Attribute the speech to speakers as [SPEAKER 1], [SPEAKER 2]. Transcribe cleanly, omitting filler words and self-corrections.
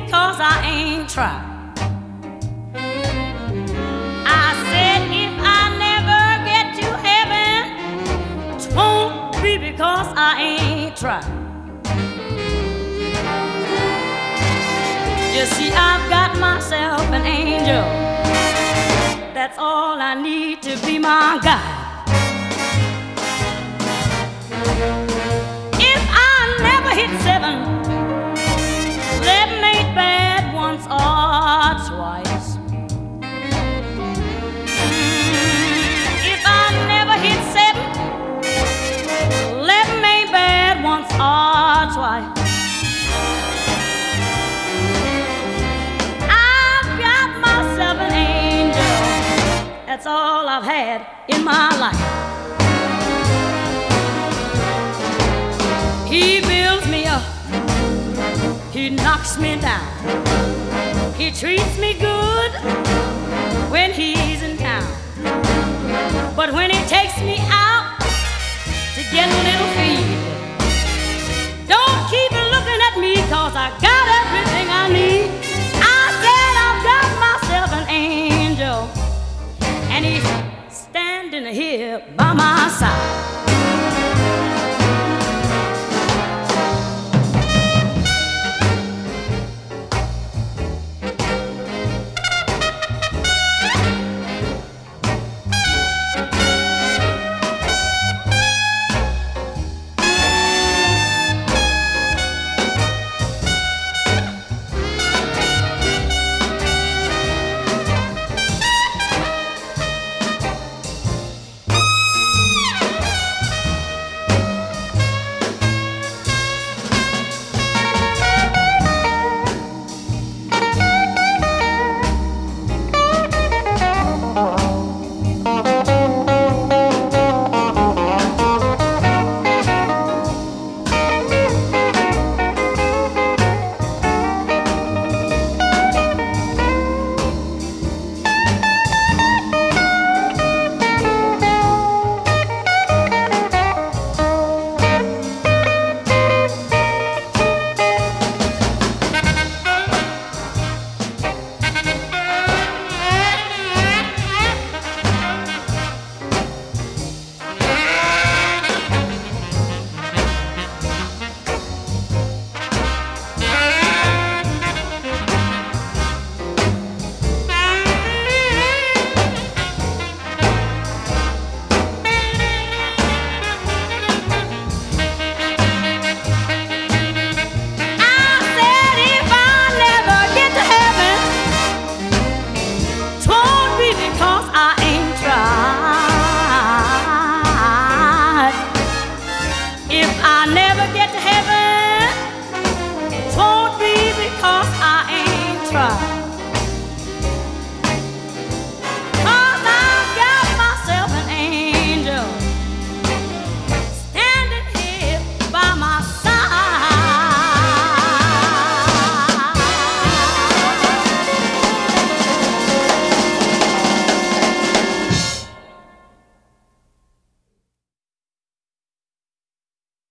[SPEAKER 1] because I ain't tried. I said if I never get to heaven, it won't be because I ain't tried. You see, I've got myself an angel. That's all I need to be my guide. If I never hit 7, 11 ain't bad once or twice. If I never hit 7, 11 ain't bad once or twice. I've got myself an angel. That's all I've had in my life. He builds me up, he knocks me down. He treats me good when he's in town. But when he takes me out to get a little feed, don't keep looking at me, 'cause I got everything I need. I said I've got myself an angel, and he's standing here by my side.